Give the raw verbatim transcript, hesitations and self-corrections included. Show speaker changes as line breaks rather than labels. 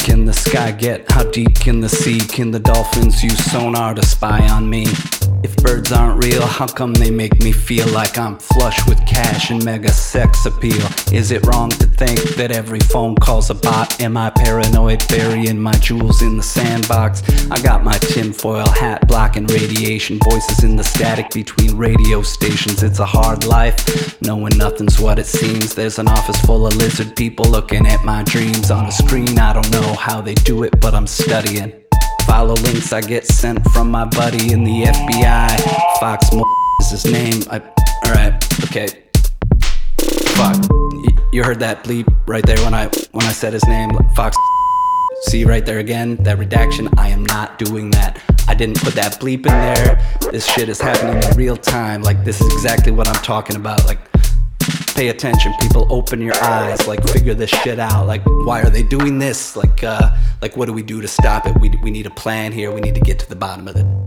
can the sky get? How deep can the sea? Can the dolphins use sonar to spy on me? If birds aren't real, how come they make me feel like I'm flush with cash and mega sex appeal? Is it wrong to think that every phone call's a bot? Am I paranoid, burying my jewels in the sandbox? I got my tinfoil hat blocking radiation, voices in the static between radio stations. It's a hard life, knowing nothing's what it seems. There's an office full of lizard people looking at my dreams on a screen. I don't know how they do it, but I'm studying. Follow links I get sent from my buddy in the F B I. Fox Mo is his name. I, alright, okay. Fuck. Y- you heard that bleep right there when I when I said his name. Fox. See right there again, that redaction. I am not doing that. I didn't put that bleep in there. This shit is happening in real time. Like, this is exactly what I'm talking about. Like, pay attention, people, open your eyes, like, figure this shit out. Like, why are they doing this? Like, uh, like, what do we do to stop it? We, we need a plan here, we need to get to the bottom of it.